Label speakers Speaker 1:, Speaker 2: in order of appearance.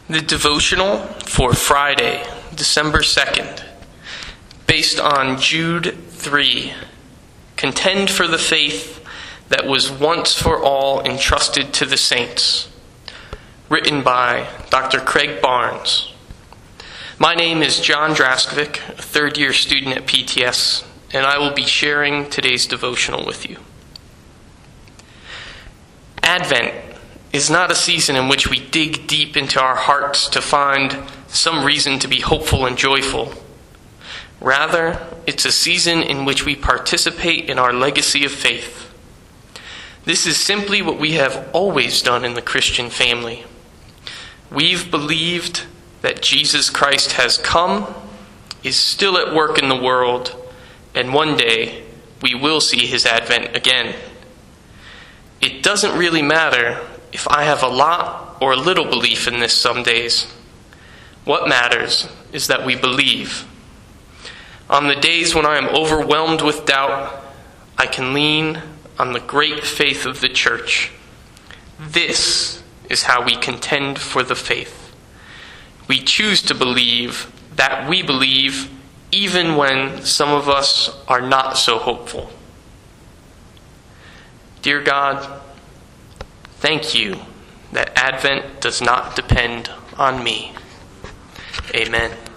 Speaker 1: The devotional for Friday, December 2nd, based on Jude 3, Contend for the faith that was once for all entrusted to the saints, written by Dr. Craig Barnes. My name is John Draskovic, a third-year student at PTS, and I will be sharing today's devotional with you. Advent is not a season in which we dig deep into our hearts to find some reason to be hopeful and joyful. Rather, it's a season in which we participate in our legacy of faith. This is simply what we have always done in the Christian family. We've believed that Jesus Christ has come, is still at work in the world, and one day we will see his advent again. It doesn't really matter if I have a lot or a little belief in this some days. What matters is that we believe. On the days when I am overwhelmed with doubt, I can lean on the great faith of the church. This is how we contend for the faith. We choose to believe that we believe even when some of us are not so hopeful. Dear God, thank you that Advent does not depend on me. Amen.